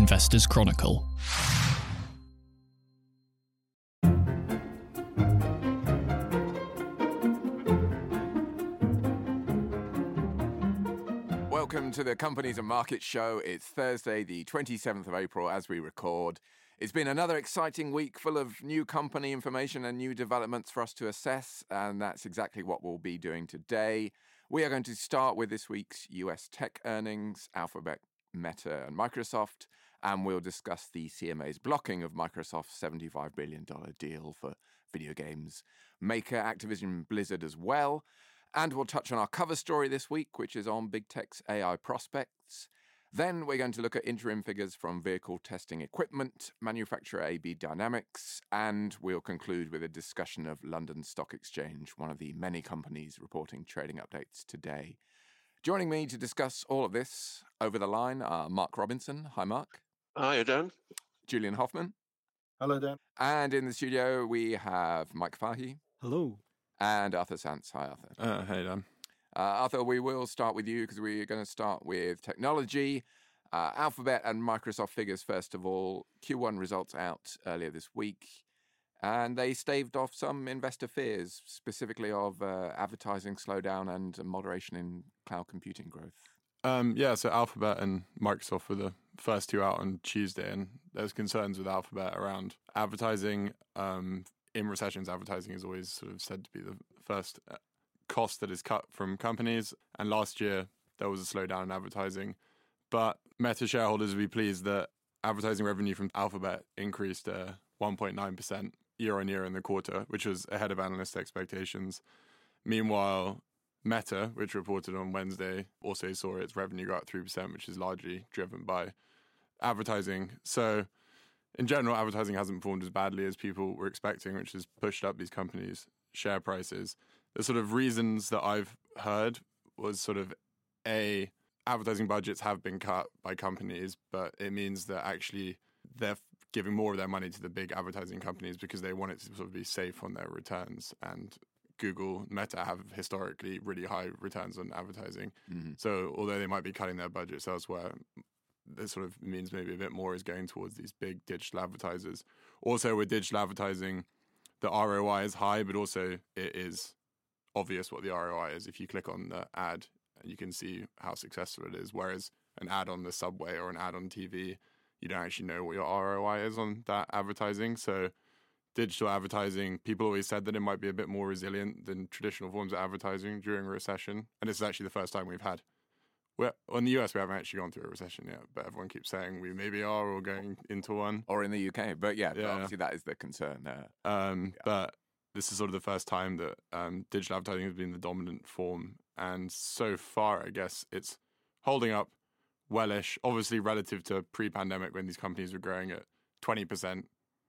Investors Chronicle. Welcome to the Companies and Markets Show. It's Thursday, the 27th of April, as we record. It's been another exciting week full of new company information and new developments for us to assess, and that's exactly what we'll be doing today. We are going to start with this week's US tech earnings, Alphabet, Meta, and Microsoft, and we'll discuss the CMA's blocking of Microsoft's $75 billion deal for video games maker Activision Blizzard as well. And we'll touch on our cover story this week, which is on big tech's AI prospects. Then we're going to look at interim figures from vehicle testing equipment, manufacturer AB Dynamics, and we'll conclude with a discussion of London Stock Exchange, one of the many companies reporting trading updates today. Joining me to discuss all of this over the line are Mark Robinson. Hi, Mark. Hi, Dan. Julian Hoffman. Hello, Dan. And in the studio, we have Mike Fahey. Hello. And Arthur Sants. Hi, Arthur. Hey, Dan. Arthur, we will start with you because we're going to start with technology. Alphabet and Microsoft figures, first of all. Q1 results out earlier this week. And they staved off some investor fears, specifically of advertising slowdown and moderation in cloud computing growth. So Alphabet and Microsoft were the first two out on Tuesday, and there's concerns with Alphabet around advertising. In recessions, advertising is always sort of said to be the first cost that is cut from companies. And last year, there was a slowdown in advertising. But Meta shareholders will be pleased that advertising revenue from Alphabet increased 1.9% year on year in the quarter, which was ahead of analyst expectations. Meanwhile, Meta, which reported on Wednesday, also saw its revenue go up 3%, which is largely driven by advertising. So in general, advertising hasn't performed as badly as people were expecting, which has pushed up these companies' share prices. The sort of reasons that I've heard was sort of advertising budgets have been cut by companies, but it means that actually they're giving more of their money to the big advertising companies because they want it to sort of be safe on their returns. And Google, Meta have historically really high returns on advertising. Mm-hmm. So although they might be cutting their budgets elsewhere, this sort of means maybe a bit more is going towards these big digital advertisers. Also with digital advertising, the ROI is high, but also it is obvious what the ROI is. If you click on the ad, you can see how successful it is. Whereas an ad on the subway or an ad on TV, you don't actually know what your ROI is on that advertising. So digital advertising, people always said that it might be a bit more resilient than traditional forms of advertising during a recession. And this is actually the first time we've had. In the US, we haven't actually gone through a recession yet, but everyone keeps saying we maybe are or going into one. Or in the UK, but obviously that is the concern. But this is sort of the first time that digital advertising has been the dominant form. And so far, I guess it's holding up wellish, obviously relative to pre-pandemic when these companies were growing at 20%,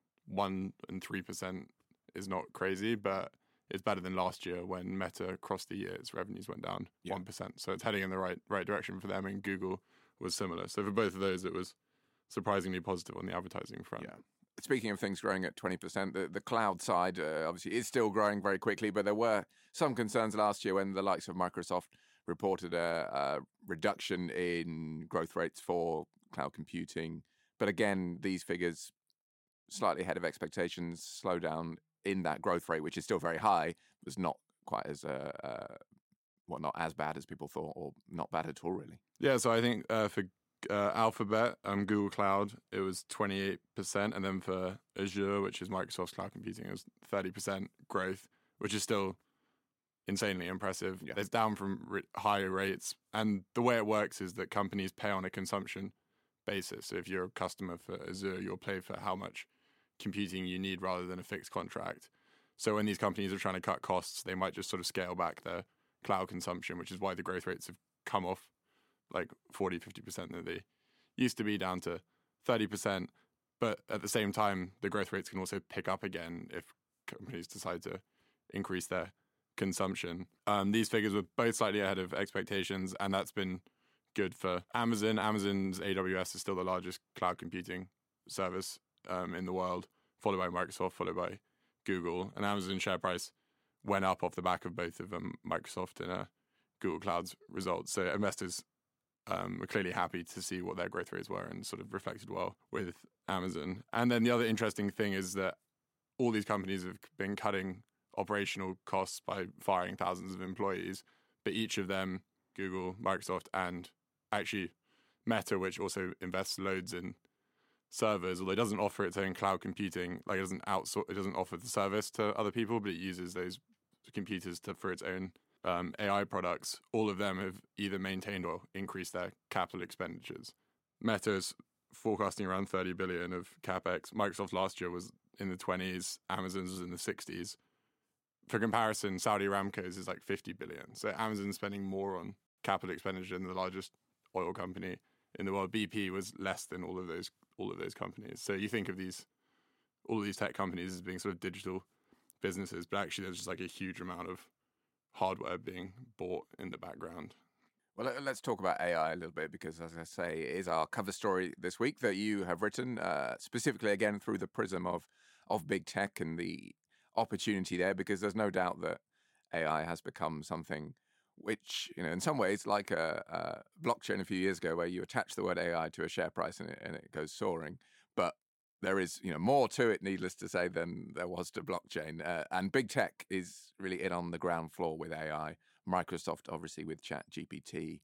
1% and 3% is not crazy, but it's better than last year when Meta across the year, its revenues went down 1%. So it's heading in the right direction for them, and Google was similar. So for both of those, it was surprisingly positive on the advertising front. Yeah. Speaking of things growing at 20%, the cloud side obviously is still growing very quickly, but there were some concerns last year when the likes of Microsoft reported a reduction in growth rates for cloud computing. But again, these figures slightly ahead of expectations, slow down in that growth rate, which is still very high, was not quite as not as bad as people thought, or not bad at all, really. Yeah, so I think for Alphabet, Google Cloud, it was 28%, and then for Azure, which is Microsoft's cloud computing, it was 30% growth, which is still insanely impressive. Yeah. It's down from higher rates, and the way it works is that companies pay on a consumption basis. So if you're a customer for Azure, you'll pay for how much computing you need rather than a fixed contract. So when these companies are trying to cut costs, they might just sort of scale back their cloud consumption, which is why the growth rates have come off like 40, 50% that they used to be, down to 30%. But at the same time, the growth rates can also pick up again if companies decide to increase their consumption. These figures were both slightly ahead of expectations, and that's been good for Amazon. Amazon's AWS is still the largest cloud computing service in the world, followed by Microsoft, followed by Google. And Amazon's share price went up off the back of both of them, Microsoft and Google Cloud's results. So investors were clearly happy to see what their growth rates were and sort of reflected well with Amazon. And then the other interesting thing is that all these companies have been cutting operational costs by firing thousands of employees, but each of them, Google, Microsoft, and actually Meta, which also invests loads in servers, although it doesn't offer its own cloud computing, like it doesn't offer the service to other people, but it uses those computers for its own AI products. All of them have either maintained or increased their capital expenditures. Meta's forecasting around 30 billion of capex. Microsoft last year was in the 20s. Amazon's was in the 60s. For comparison, Saudi Aramco's is like 50 billion. So Amazon's spending more on capital expenditure than the largest oil company in the world. BP was less than all of those companies. So you think of all of these tech companies as being sort of digital businesses, but actually there's just like a huge amount of hardware being bought in the background. Well, let's talk about AI a little bit, because, as I say, it is our cover story this week that you have written, specifically, again, through the prism of big tech and the opportunity there, because there's no doubt that AI has become something which, in some ways, like a blockchain a few years ago, where you attach the word AI to a share price and it goes soaring. But there is, more to it, needless to say, than there was to blockchain. And big tech is really in on the ground floor with AI. Microsoft, obviously, with ChatGPT.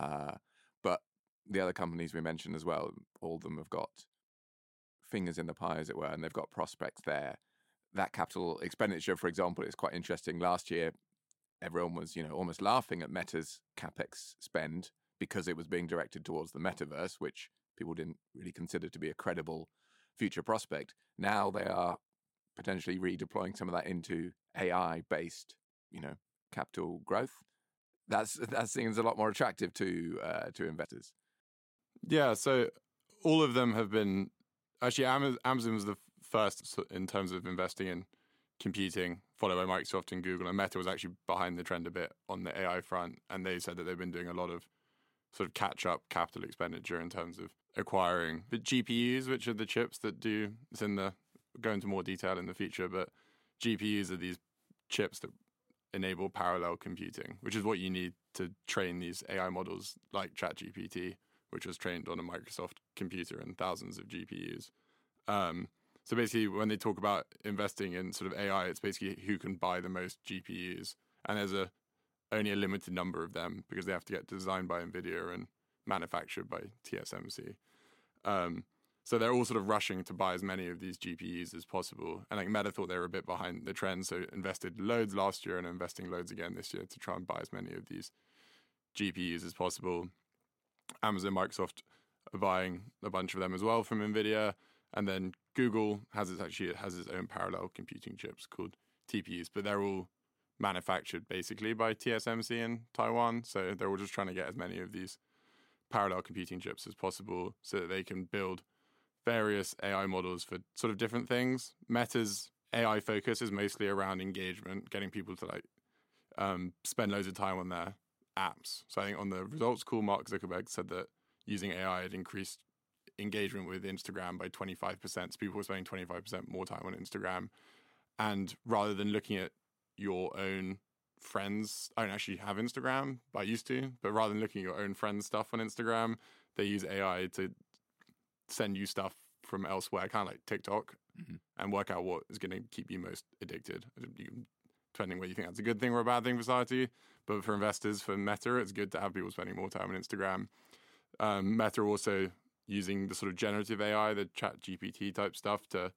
But the other companies we mentioned as well, all of them have got fingers in the pie, as it were, and they've got prospects there. That capital expenditure, for example, is quite interesting. Last year, everyone was, almost laughing at Meta's CapEx spend because it was being directed towards the metaverse, which people didn't really consider to be a credible future prospect. Now they are potentially redeploying some of that into AI-based, capital growth. That seems a lot more attractive to investors. Yeah, so all of them have been actually Amazon was the first in terms of investing in computing, followed by Microsoft and Google, and Meta was actually behind the trend a bit on the AI front, and they said that they've been doing a lot of sort of catch-up capital expenditure in terms of acquiring the GPUs, which are the chips that go into more detail in the future, but GPUs are these chips that enable parallel computing, which is what you need to train these AI models like ChatGPT, which was trained on a Microsoft computer and thousands of GPUs. So basically, when they talk about investing in sort of AI, it's basically who can buy the most GPUs. And there's only a limited number of them because they have to get designed by NVIDIA and manufactured by TSMC. So they're all sort of rushing to buy as many of these GPUs as possible. And like Meta thought they were a bit behind the trend, so invested loads last year and are investing loads again this year to try and buy as many of these GPUs as possible. Amazon, Microsoft are buying a bunch of them as well from NVIDIA. And then Google has its own parallel computing chips called TPUs, but they're all manufactured basically by TSMC in Taiwan. So they're all just trying to get as many of these parallel computing chips as possible so that they can build various AI models for sort of different things. Meta's AI focus is mostly around engagement, getting people to spend loads of time on their apps. So I think on the results call, Mark Zuckerberg said that using AI had increased engagement with Instagram by 25%. So people were spending 25% more time on Instagram. And rather than looking at your own friends, I don't actually have Instagram, but I used to, but rather than looking at your own friends' stuff on Instagram, they use AI to send you stuff from elsewhere, kind of like TikTok, and work out what is going to keep you most addicted. Depending whether you think that's a good thing or a bad thing for society. But for investors, for Meta, it's good to have people spending more time on Instagram. Meta also using the sort of generative AI, the ChatGPT type stuff to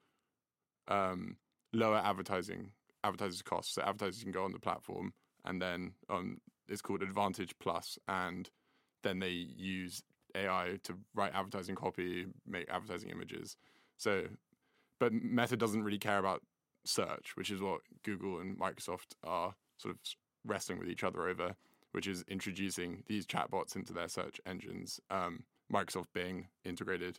lower advertisers' costs. So advertisers can go on the platform and then it's called Advantage Plus, and then they use AI to write advertising copy, make advertising images. So, but Meta doesn't really care about search, which is what Google and Microsoft are sort of wrestling with each other over, which is introducing these chatbots into their search engines. Microsoft Bing integrated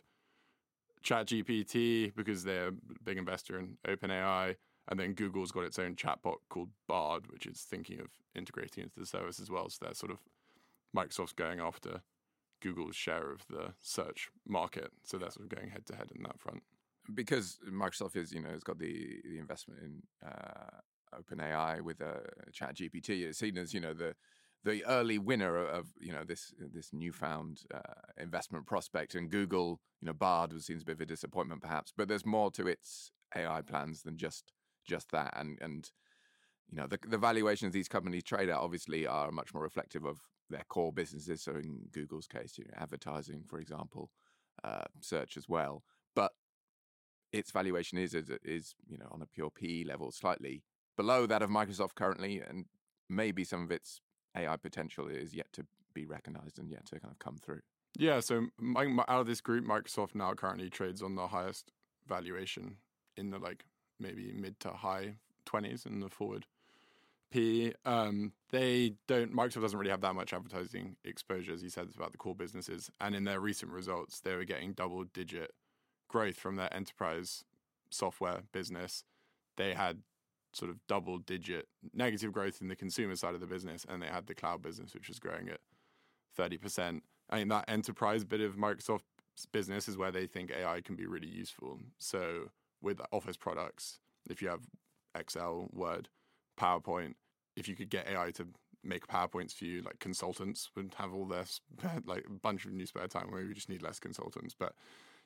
ChatGPT because they're a big investor in OpenAI, and then Google's got its own chatbot called Bard, which is thinking of integrating into the service as well. So they're sort of Microsoft's going after Google's share of the search market. So they're sort of going head to head in that front. Because Microsoft is, has got the investment in OpenAI with ChatGPT, it's seen as, the the early winner of this newfound investment prospect. And Google, Bard seems a bit of a disappointment perhaps, but there's more to its AI plans than just that. And the valuations these companies trade at obviously are much more reflective of their core businesses. So in Google's case, advertising, for example, search as well. But its valuation is on a pure PE level slightly below that of Microsoft currently, and maybe some of its AI potential is yet to be recognized and yet to kind of come through. Yeah, so out of this group, Microsoft now currently trades on the highest valuation in the maybe mid to high 20s in the forward PE. Microsoft doesn't really have that much advertising exposure, as you said, about the core businesses. And in their recent results, they were getting double-digit growth from their enterprise software business. They had sort of double-digit negative growth in the consumer side of the business, and they had the cloud business, which was growing at 30%. I mean, that enterprise bit of Microsoft's business is where they think AI can be really useful. So with Office products, if you have Excel, Word, PowerPoint, if you could get AI to make PowerPoints for you, like consultants would have all their a bunch of new spare time where we just need less consultants. But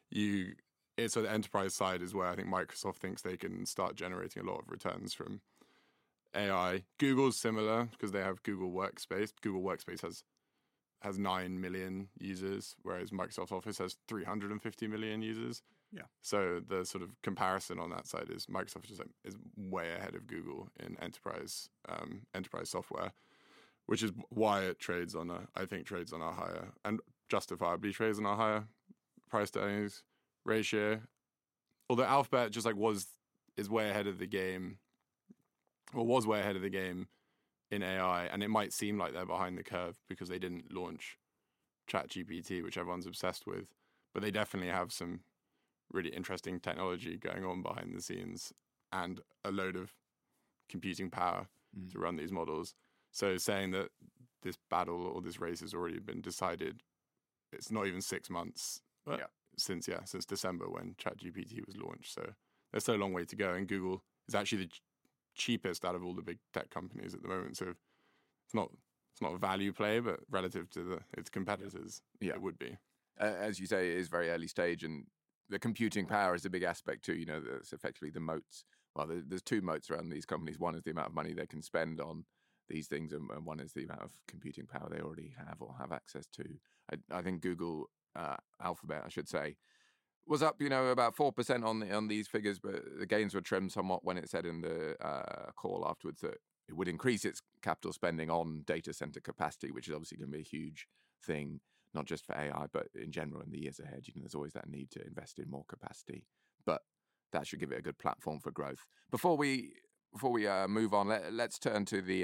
so the enterprise side is where I think Microsoft thinks they can start generating a lot of returns from AI. Google's similar because they have Google Workspace. Google Workspace has 9 million users, whereas Microsoft Office has 350 million users. Yeah. So the sort of comparison on that side is Microsoft is way ahead of Google in enterprise software, which is why it trades on a higher, and justifiably trades on a higher price to earnings ratio. Although Alphabet just is way ahead of the game, or was way ahead of the game in AI, and it might seem like they're behind the curve because they didn't launch ChatGPT, which everyone's obsessed with, but they definitely have some really interesting technology going on behind the scenes and a load of computing power to run these models. So saying that this battle or this race has already been decided, it's not even 6 months since December when ChatGPT was launched. So there's still a long way to go, and Google is actually the cheapest out of all the big tech companies at the moment. So it's not a value play, but relative to its competitors, it would be. As you say, it is very early stage, and the computing power is a big aspect too. That's effectively the moats. Well, there's two moats around these companies. One is the amount of money they can spend on these things, and one is the amount of computing power they already have or have access to. I think Google, Alphabet, I should say, was up, about 4% on these figures, but the gains were trimmed somewhat when it said in the call afterwards that it would increase its capital spending on data center capacity, which is obviously going to be a huge thing, not just for AI, but in general in the years ahead. There's always that need to invest in more capacity, but that should give it a good platform for growth. Before we move on, let's turn to the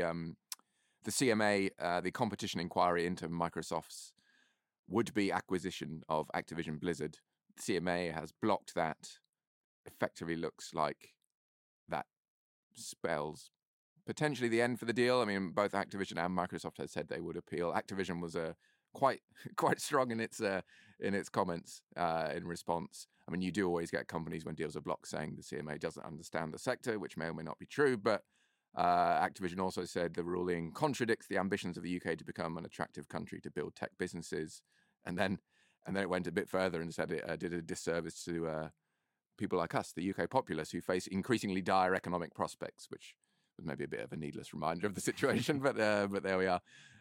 CMA, the competition inquiry into Microsoft's would-be acquisition of Activision Blizzard. The CMA has blocked that. Effectively looks like that spells potentially the end for the deal. I mean, both Activision and Microsoft had said they would appeal. Activision was quite strong in its comments in response. I mean, you do always get companies when deals are blocked saying the CMA doesn't understand the sector, which may or may not be true. But Activision also said the ruling contradicts the ambitions of the UK to become an attractive country to build tech businesses. And then it went a bit further and said it did a disservice to people like us, the UK populace, who face increasingly dire economic prospects, which was maybe a bit of a needless reminder of the situation. But there we are.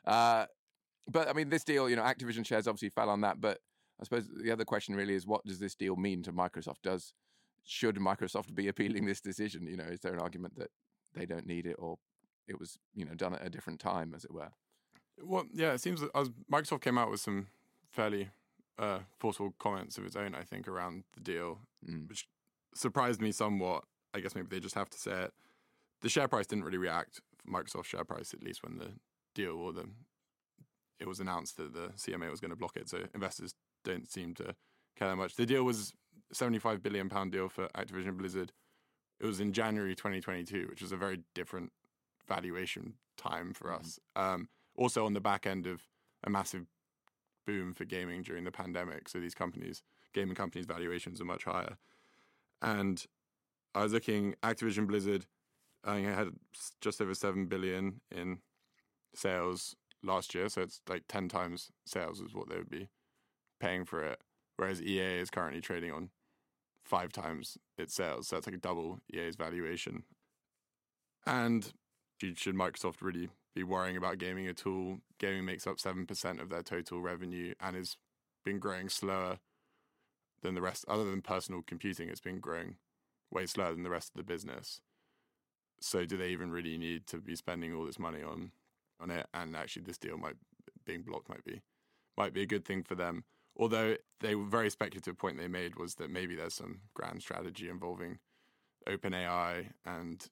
But I mean, this deal, Activision shares obviously fell on that. But I suppose the other question really is, what does this deal mean to Microsoft? Should Microsoft be appealing this decision? Is there an argument that they don't need it, or it was, done at a different time, as it were? Well, yeah, it seems that Microsoft came out with some fairly forceful comments of its own, I think, around the deal, which surprised me somewhat. I guess maybe they just have to say it. The share price didn't really react, Microsoft's share price, at least when the deal it was announced that the CMA was going to block it. So investors don't seem to care that much. The deal was a £75 billion deal for Activision Blizzard. It was in January 2022, which was a very different valuation time for us. Also on the back end of a massive boom for gaming during the pandemic. So these gaming companies' valuations are much higher. And I was looking, Activision Blizzard, I think it had just over $7 billion in sales last year, so it's like 10 times sales is what they would be paying for it, whereas EA is currently trading on 5 times its sales, so that's like a double EA's valuation. And should Microsoft really be worrying about gaming at all? Gaming makes up 7% of their total revenue and has been growing slower than the rest. Other than personal computing, it's been growing way slower than the rest of the business. So do they even really need to be spending all this money on it? And actually this deal being blocked might be a good thing for them. Although they were very speculative point they made was that maybe there's some grand strategy involving OpenAI and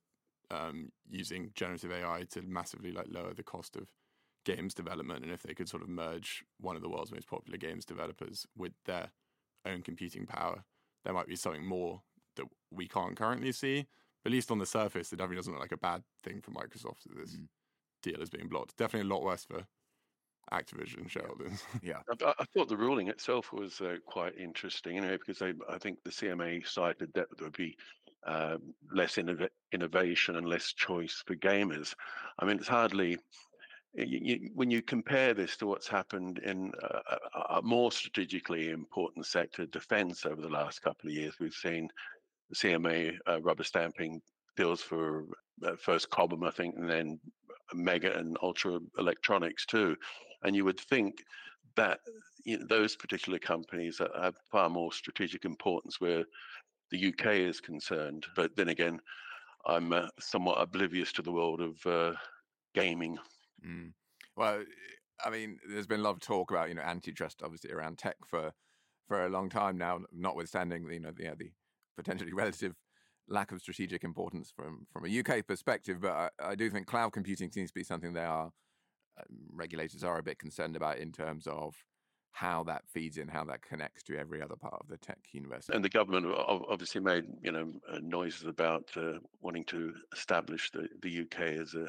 using generative AI to massively lower the cost of games development. And if they could sort of merge one of the world's most popular games developers with their own computing power, there might be something more that we can't currently see. But at least on the surface, it definitely doesn't look like a bad thing for Microsoft that this deal is being blocked. Definitely a lot worse for Activision shareholders. Yeah. I thought the ruling itself was quite interesting, because I think the CMA cited that there would be less innovation and less choice for gamers. I mean, it's hardly, when you compare this to what's happened in a more strategically important sector, defense, over the last couple of years, we've seen the CMA rubber stamping deals for first Cobham, I think, and then Mega and Ultra Electronics too. And you would think that those particular companies have far more strategic importance where the UK is concerned. But then again, I'm somewhat oblivious to the world of gaming. Well, I mean, there's been a lot of talk about antitrust, obviously, around tech for a long time now, notwithstanding the potentially relative lack of strategic importance from a UK perspective. But I do think cloud computing seems to be something regulators are a bit concerned about in terms of how that feeds in, how that connects to every other part of the tech universe. And the government obviously made noises about wanting to establish the UK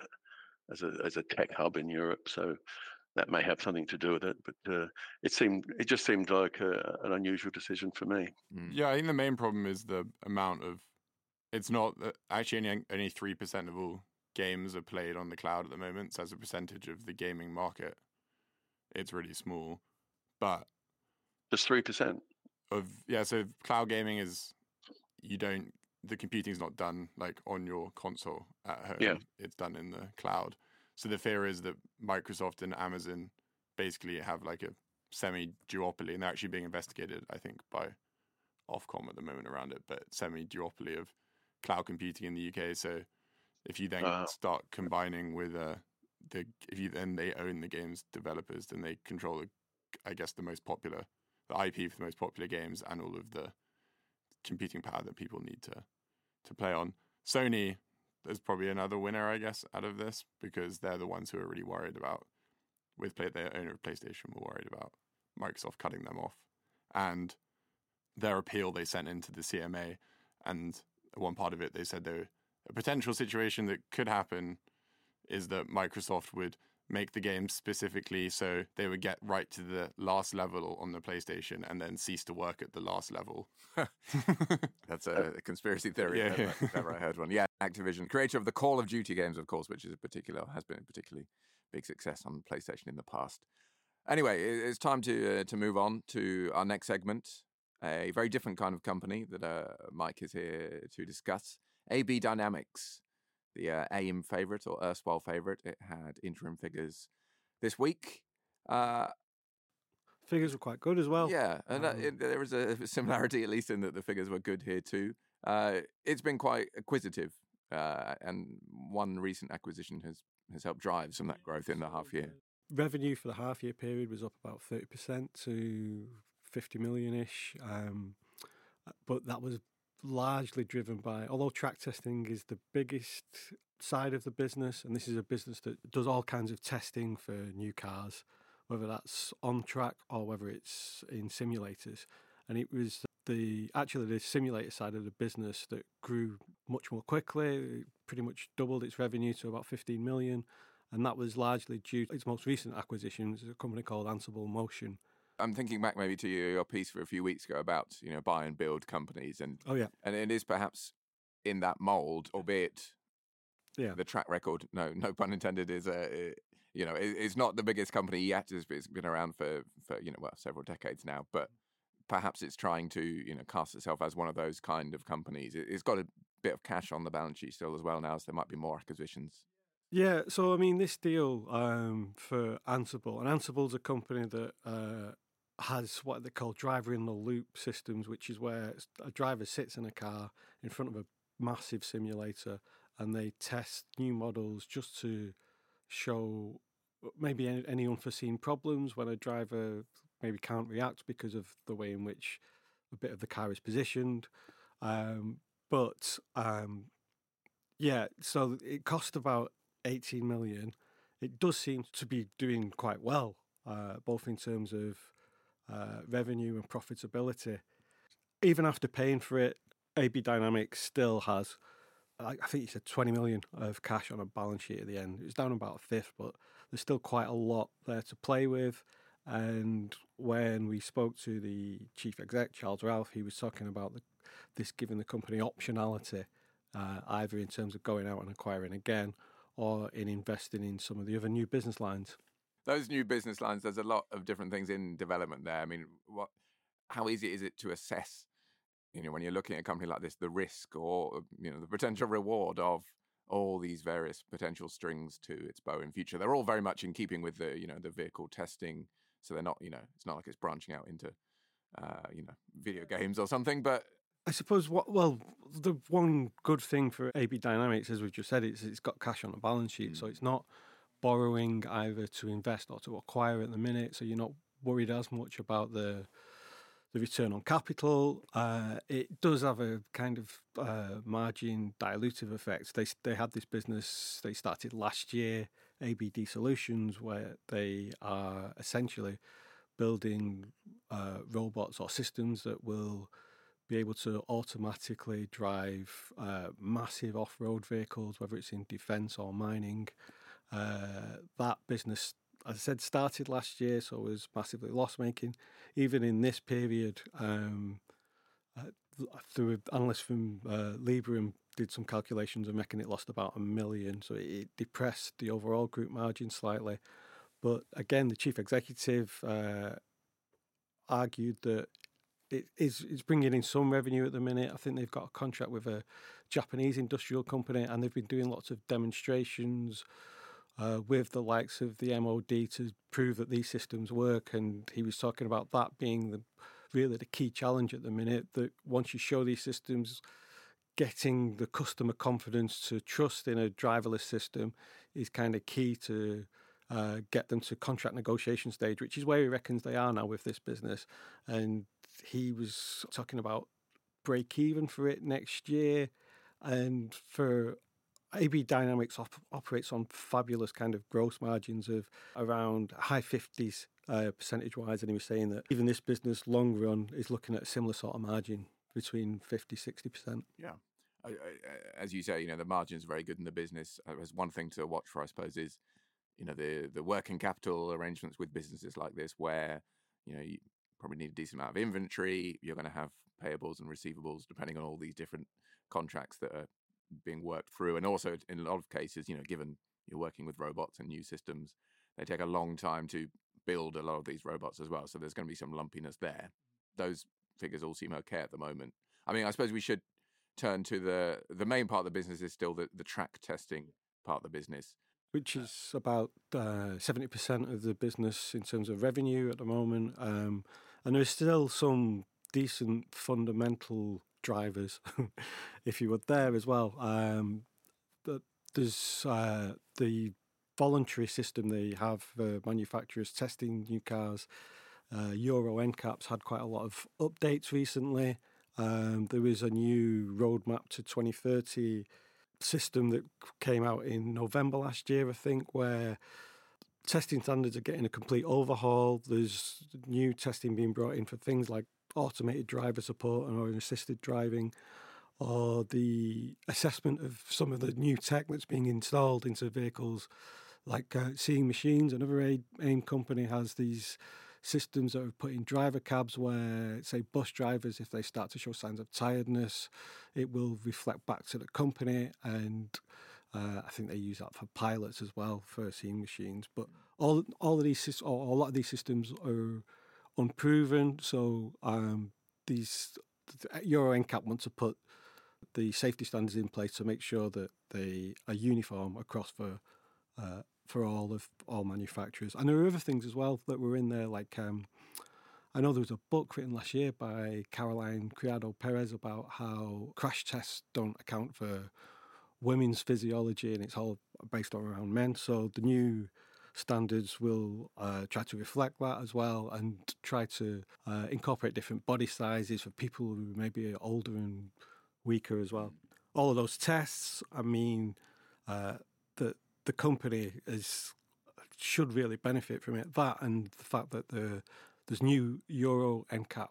as a tech hub in Europe. So that may have something to do with it, but it just seemed like an unusual decision for me. Yeah, I think the main problem is the amount of. It's not actually only 3% of all games are played on the cloud at the moment. So as a percentage of the gaming market, it's really small. But just 3% so cloud gaming is the computing's not done on your console at home. Yeah. It's done in the cloud. So the fear is that Microsoft and Amazon basically have a semi-duopoly, and they're actually being investigated, I think, by Ofcom at the moment around it, but semi-duopoly of cloud computing in the UK. So if you then start combining with they own the games developers, then they control the most popular, the IP for the most popular games and all of the computing power that people need to play on. Sony is probably another winner, I guess, out of this, because they're the ones who are really worried about, their owner of PlayStation were worried about Microsoft cutting them off. And their appeal they sent into the CMA, and one part of it, they said a potential situation that could happen is that Microsoft would make the game specifically so they would get right to the last level on the PlayStation and then cease to work at the last level. That's a conspiracy theory. Yeah. Never heard one. Yeah, Activision, creator of the Call of Duty games, of course, which has been a particularly big success on PlayStation in the past. Anyway, it's time to move on to our next segment, a very different kind of company that Mike is here to discuss. AB Dynamics, the AIM favourite or erstwhile favourite. It had interim figures this week. Figures were quite good as well. Yeah, and there is a similarity, at least, in that the figures were good here too. It's been quite acquisitive, and one recent acquisition has helped drive some of that growth in the half year. Revenue for the half year period was up about 30% to 50 million-ish, but that was largely driven by, although track testing is the biggest side of the business, and this is a business that does all kinds of testing for new cars, whether that's on track or whether it's in simulators. And it was the simulator side of the business that grew much more quickly. It pretty much doubled its revenue to about 15 million. And that was largely due to its most recent acquisition, which is a company called Ansible Motion. I'm thinking back maybe to your piece for a few weeks ago about buy and build companies, and and it is perhaps in that mould, albeit the track record, no pun intended, it's not the biggest company yet. It's been around for several decades now, but perhaps it's trying to cast itself as one of those kind of companies. It's got a bit of cash on the balance sheet still as well now, so there might be more acquisitions. Yeah, so I mean, this deal for Ansible, and Ansible's a company that has what they call driver in the loop systems, which is where a driver sits in a car in front of a massive simulator and they test new models just to show maybe any unforeseen problems when a driver maybe can't react because of the way in which a bit of the car is positioned. But yeah, so it cost about 18 million. It does seem to be doing quite well, both in terms of revenue and profitability. Even after paying for it, AB Dynamics still has, I think you said 20 million of cash on a balance sheet at the end. It was down about a fifth, but there's still quite a lot there to play with. And when we spoke to the chief exec, Charles Ralph, he was talking about this giving the company optionality, either in terms of going out and acquiring again or in investing in some of the other new business lines. Those new business lines, there's a lot of different things in development there. I mean, how easy is it to assess, when you're looking at a company like this, the risk or, the potential reward of all these various potential strings to its bow in future? They're all very much in keeping with the, the vehicle testing. So they're not, it's not like it's branching out into, video games or something, but I suppose the one good thing for AB Dynamics, as we've just said, it's got cash on the balance sheet, so it's not borrowing either to invest or to acquire at the minute. So you're not worried as much about the return on capital. It does have a kind of margin dilutive effect. They had this business they started last year, ABD Solutions, where they are essentially building robots or systems that will be able to automatically drive massive off-road vehicles, whether it's in defence or mining. That business, as I said, started last year, so it was massively loss-making. Even in this period, through analysts from Liberum did some calculations and reckon it lost about 1 million, so it depressed the overall group margin slightly. But again, the chief executive argued that it's bringing in some revenue at the minute. I think they've got a contract with a Japanese industrial company, and they've been doing lots of demonstrations with the likes of the MOD to prove that these systems work. And he was talking about that being really the key challenge at the minute, that once you show these systems, getting the customer confidence to trust in a driverless system is kind of key to get them to contract negotiation stage, which is where he reckons they are now with this business. And he was talking about break even for it next year. And for AB Dynamics operates on fabulous kind of gross margins of around high 50s percentage wise. And he was saying that even this business long run is looking at a similar sort of margin between 50-60%. Yeah. As you say, the margin's very good in the business. There's one thing to watch for, I suppose, is the working capital arrangements with businesses like this, where you probably need a decent amount of inventory. You're going to have payables and receivables depending on all these different contracts that are being worked through. And also, in a lot of cases, given you're working with robots and new systems, they take a long time to build a lot of these robots as well. So there's going to be some lumpiness there. Those figures all seem okay at the moment. I mean, I suppose we should turn to the main part of the business is still the track testing part of the business, which is about 70% of the business in terms of revenue at the moment. And there's still some decent fundamental drivers, if you would, there as well. There's the voluntary system they have for manufacturers testing new cars. Euro NCAP's had quite a lot of updates recently. There was a new roadmap to 2030 system that came out in November last year, I think, where testing standards are getting a complete overhaul. There's new testing being brought in for things like automated driver support and assisted driving, or the assessment of some of the new tech that's being installed into vehicles, like Seeing Machines. Another AIM company has these systems that are put in driver cabs where, say, bus drivers, if they start to show signs of tiredness, it will reflect back to the company and I think they use that for pilots as well for seeing machines. But all of these or a lot of these systems are unproven. So these Euro NCAP want to put the safety standards in place to make sure that they are uniform across for all manufacturers. And there are other things as well that were in there, like I know there was a book written last year by Caroline Criado Perez about how crash tests don't account for women's physiology, and it's all based around men. So the new standards will try to reflect that as well, and try to incorporate different body sizes for people who maybe are older and weaker as well. All of those tests, I mean, the company should really benefit from it. That and the fact that there's new Euro NCAP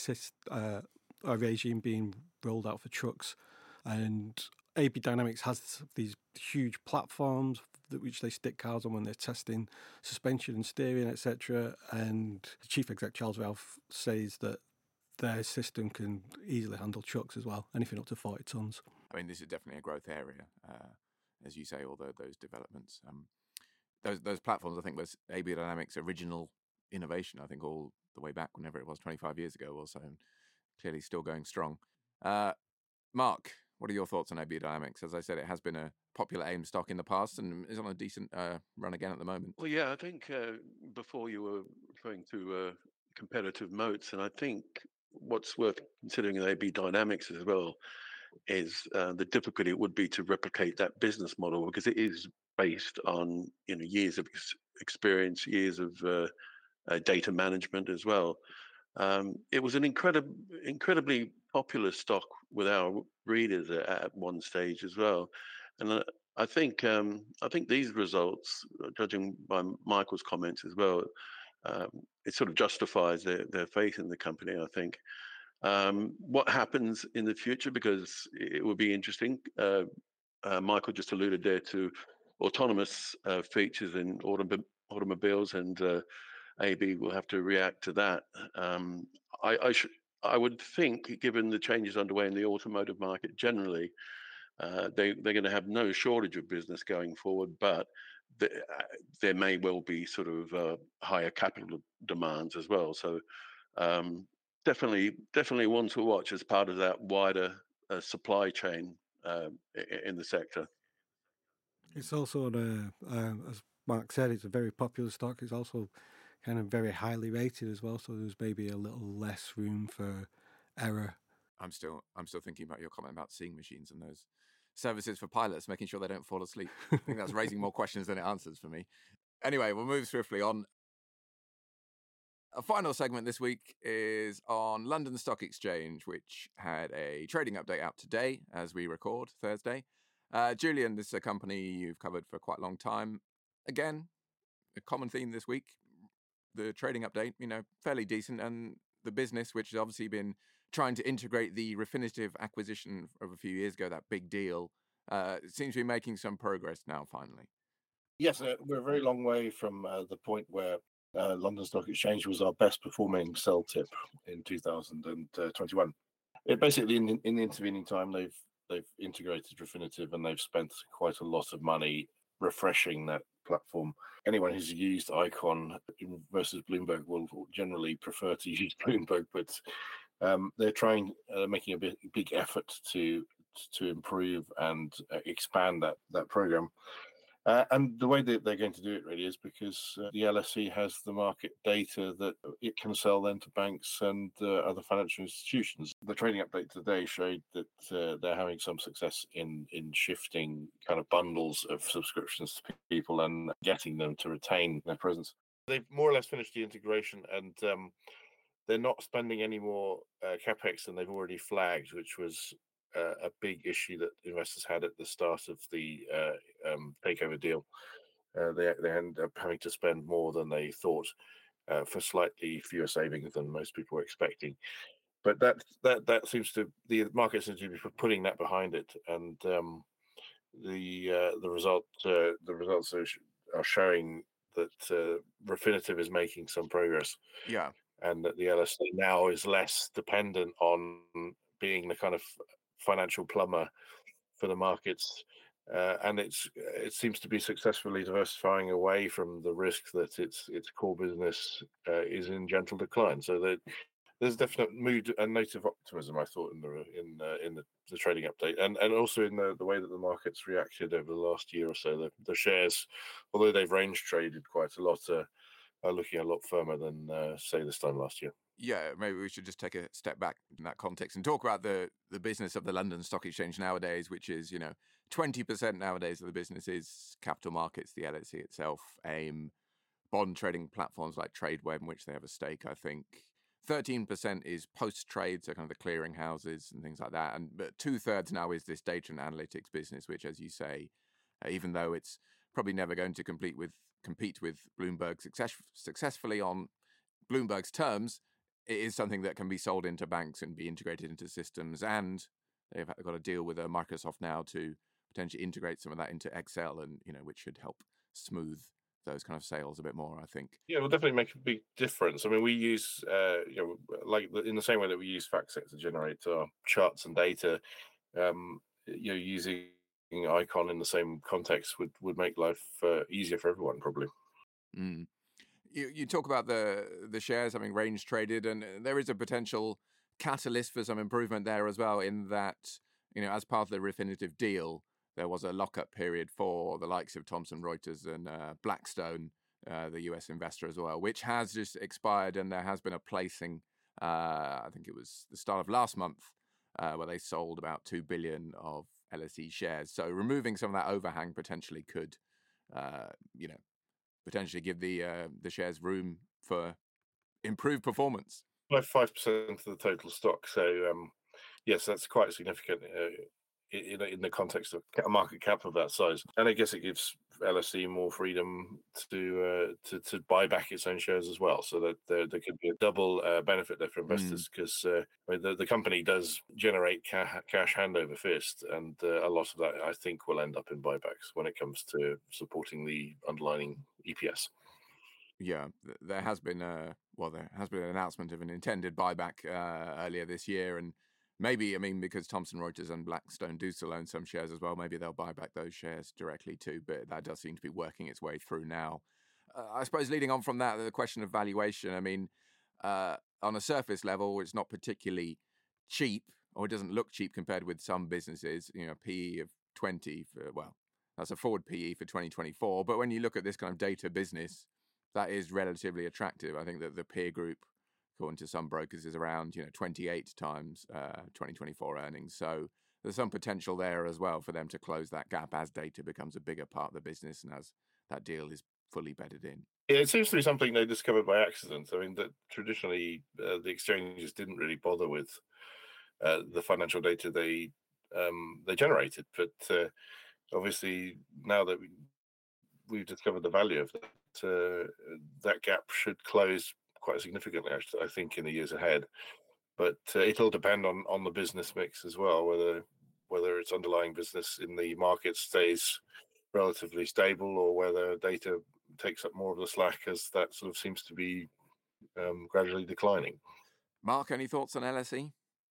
regime being rolled out for trucks, and AB Dynamics has these huge platforms which they stick cars on when they're testing suspension and steering, etc. And the chief exec Charles Ralph says that their system can easily handle trucks as well, anything up to 40 tons. I mean, this is definitely a growth area, as you say. Although those developments, those platforms, I think, was AB Dynamics' original innovation. I think all the way back, whenever it was, 25 years ago or so, and clearly still going strong. Mark, what are your thoughts on AB Dynamics? As I said, it has been a popular AIM stock in the past and is on a decent run again at the moment. Well, yeah, I think before you were referring to competitive moats, and I think what's worth considering in AB Dynamics as well is the difficulty it would be to replicate that business model, because it is based on years of experience, years of data management as well. It was an incredibly popular stock with our readers at one stage as well, and I think these results, judging by Michael's comments as well, it sort of justifies their faith in the company, I think. What happens in the future, because it will be interesting. Michael just alluded there to autonomous features in automobiles, and AB will have to react to that. I would think, given the changes underway in the automotive market generally, they're going to have no shortage of business going forward, but there may well be sort of higher capital demands as well. So definitely one to watch as part of that wider supply chain in the sector. It's also, as Mark said, it's a very popular stock. It's also kind of very highly rated as well, so there's maybe a little less room for error. I'm still thinking about your comment about seeing machines and those services for pilots, making sure they don't fall asleep. I think that's raising more questions than it answers for me. Anyway, we'll move swiftly on. A final segment this week is on London Stock Exchange, which had a trading update out today as we record Thursday. Julian, this is a company you've covered for quite a long time. Again, a common theme this week. The trading update, fairly decent, and the business, which has obviously been trying to integrate the Refinitiv acquisition of a few years ago, that big deal, seems to be making some progress now, finally. Yes, we're a very long way from the point where London Stock Exchange was our best performing sell tip in 2021. It basically, in the intervening time, they've integrated Refinitiv, and they've spent quite a lot of money refreshing that platform. Anyone who's used Icon versus Bloomberg will generally prefer to use Bloomberg, but they're making a big effort to improve and expand that program. And the way that they're going to do it really is because the LSE has the market data that it can sell then to banks and other financial institutions. The trading update today showed that they're having some success in shifting kind of bundles of subscriptions to people and getting them to retain their presence. They've more or less finished the integration, and they're not spending any more capex than they've already flagged, which was a big issue that investors had at the start of the takeover deal. They end up having to spend more than they thought for slightly fewer savings than most people were expecting. But that seems to, the market seems to be putting that behind it, and the results are showing that Refinitiv is making some progress. Yeah, and that the LSE now is less dependent on being the kind of financial plumber for the markets and it seems to be successfully diversifying away from the risk that its core business is in gentle decline. So that there's definite mood and note of optimism, I thought, in the trading update, and also in the way that the market's reacted over the last year or so. The shares, although they've range traded quite a lot, are looking a lot firmer than say this time last year. Yeah, maybe we should just take a step back in that context and talk about the business of the London Stock Exchange nowadays, which is 20% nowadays of the business is capital markets, the LSE itself, AIM, bond trading platforms like Tradeweb, in which they have a stake, I think. 13% is post-trade, so kind of the clearing houses and things like that. But 2/3 now is this data and analytics business, which, as you say, even though it's probably never going to compete with Bloomberg successfully on Bloomberg's terms, it is something that can be sold into banks and be integrated into systems. And they've got a deal with Microsoft now to potentially integrate some of that into Excel, and which should help smooth those kind of sales a bit more, I think. Yeah, it will definitely make a big difference. I mean, we use, like in the same way that we use FactSet to generate our charts and data, using Icon in the same context would make life easier for everyone, probably. Mm. You talk about the shares having range traded, and there is a potential catalyst for some improvement there as well, in that, as part of the Refinitiv deal, there was a lockup period for the likes of Thomson Reuters and Blackstone, the US investor as well, which has just expired, and there has been a placing, I think it was the start of last month, where they sold about 2 billion of LSE shares. So removing some of that overhang potentially could, potentially give the shares room for improved performance. By 5% of the total stock. So yes, that's quite significant in the context of a market cap of that size. And I guess it gives LSE more freedom to buy back its own shares as well, so that there could be a double benefit there for investors, because the company does generate cash hand over fist, and a lot of that, I think, will end up in buybacks when it comes to supporting the underlying EPS. Yeah, there has been an announcement of an intended buyback earlier this year, and maybe, because Thomson Reuters and Blackstone do still own some shares as well, maybe they'll buy back those shares directly too, but that does seem to be working its way through now. I suppose leading on from that, the question of valuation, on a surface level, it's not particularly cheap, or it doesn't look cheap compared with some businesses, PE of 20 that's a forward PE for 2024, but when you look at this kind of data business, that is relatively attractive. I think that the peer group, according to some brokers, is around 28 times 2024 earnings. So there's some potential there as well for them to close that gap as data becomes a bigger part of the business and as that deal is fully bedded in. Yeah, it seems to be something they discovered by accident. That traditionally the exchanges didn't really bother with the financial data they generated, but obviously now that we've discovered the value of that, that gap should close quite significantly, actually, I think, in the years ahead. But it'll depend on the business mix as well, whether its underlying business in the market stays relatively stable, or whether data takes up more of the slack, as that sort of seems to be gradually declining. Mark, any thoughts on LSE?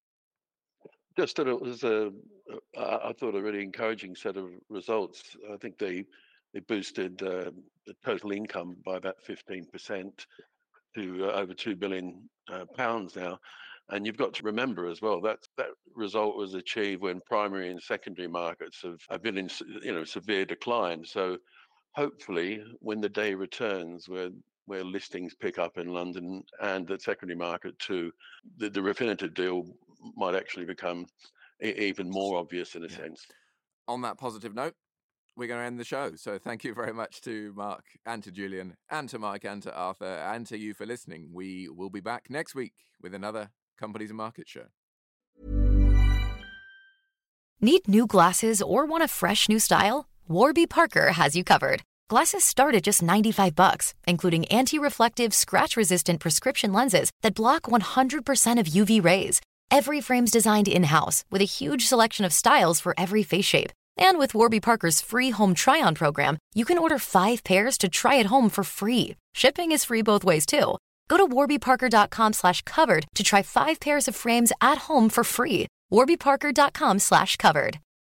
Just that it was I thought, a really encouraging set of results. I think they boosted the total income by about 15% to over £2 billion now. And you've got to remember as well that result was achieved when primary and secondary markets have been in severe decline. So hopefully, when the day returns where listings pick up in London and the secondary market too, the Refinitiv deal might actually become even more obvious in a sense. On that positive note, we're going to end the show. So thank you very much to Mark and to Julian and to Mike and to Arthur and to you for listening. We will be back next week with another Companies and Markets show. Need new glasses or want a fresh new style? Warby Parker has you covered. Glasses start at just $95, including anti-reflective, scratch-resistant prescription lenses that block 100% of UV rays. Every frame's designed in-house with a huge selection of styles for every face shape. And with Warby Parker's free home try-on program, you can order 5 pairs to try at home for free. Shipping is free both ways, too. Go to warbyparker.com/covered to try 5 pairs of frames at home for free. warbyparker.com/covered.